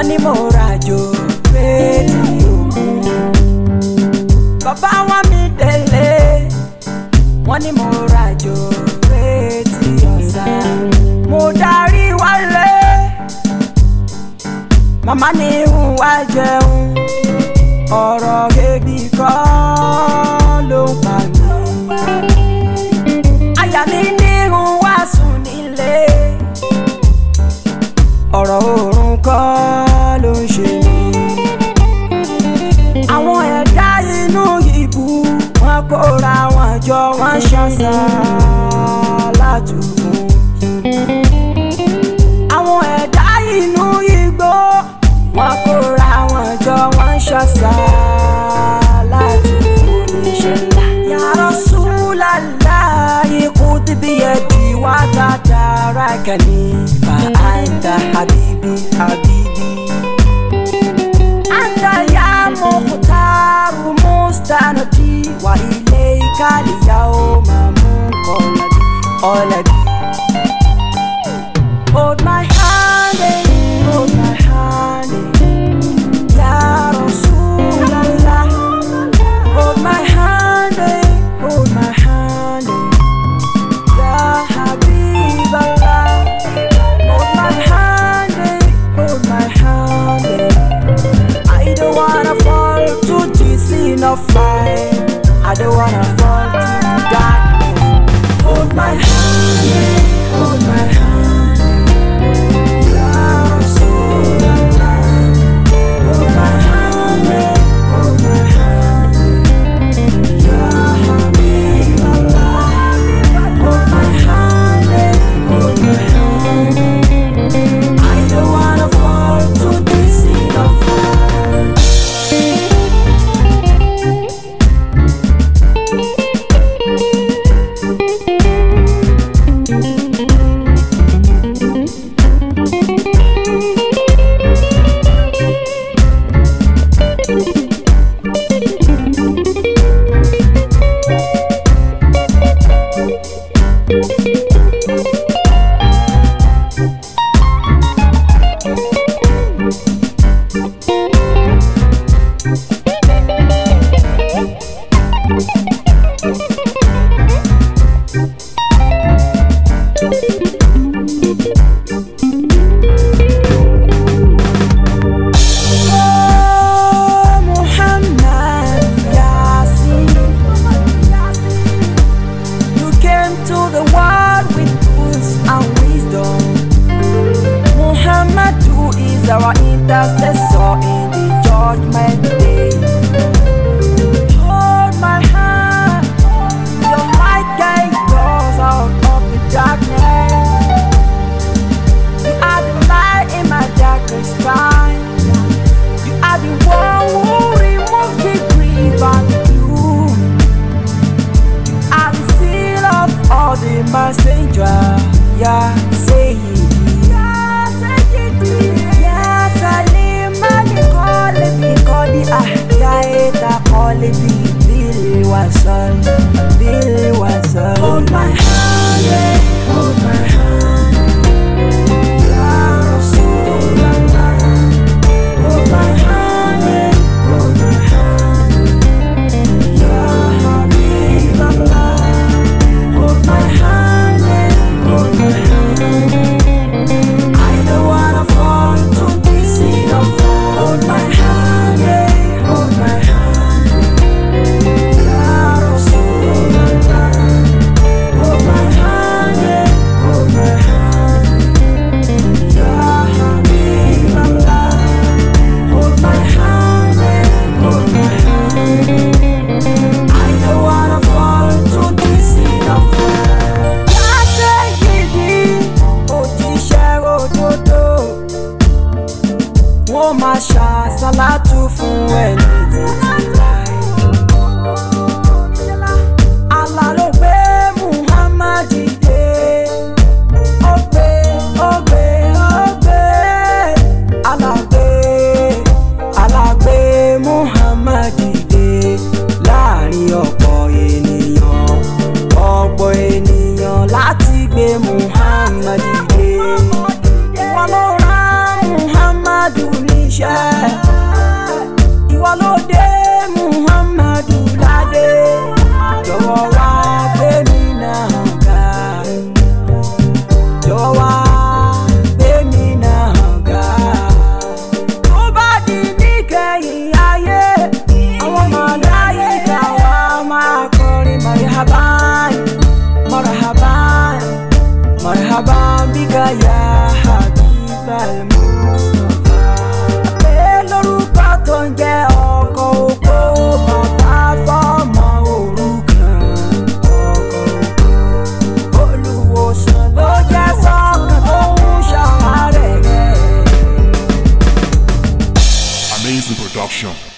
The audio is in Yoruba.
wọ́n ní mo rajo rédí òkun. Bàbá wọn mi délé, wọ́n ní mo rajo rédí ọ̀sà. Mo darí wálé, màmá ní ń wá jẹun. Ọ̀rọ̀ ebi kọ́ ló ń pa mí. Àyà mi ní ń wá sùn nílé. Ọ̀rọ̀ oorun kọ́ ló ń ṣe mí. Àwọn ẹ̀dá inú ibú wọn kóra wọn jọ wọn ṣàṣà látùkún. Àwọn ẹ̀dá inú igbó wọn kóra wọn jọ wọn ṣàṣà látùkún. Oníṣẹ́ ńlá Ya Rasulallah, khudh biyadi wa tadarakani fa anta habibi habibi. Anta ya mukhtar mustanadi wa ilayka al-yawma munqalabi. Hold my hand, hold my hand, Ya Rasulallah. Hold my hand, hold my hand, Ya Habiballah. Hold my hand, hold my hand. I don't wanna fall to this sin of life. I don't wanna fall to darkness. Hold my hand, hold my hand, Ya Rasulallah. Hold my hand, hold my hand, Ya Habiballah. Hold my hand, hold my hand. I don't wanna fall to this sin of life. مرحبا بك يا حبيب المصطفى. lórúkọ tó ń jẹ́ ọkọ ògo, bàbá fọ́mọ òrukàn ọkọ ògo. Olùwòsàn ló jẹ́ sọ́kàn tó ń ṣàárẹ̀ rẹ̀. Amazing production.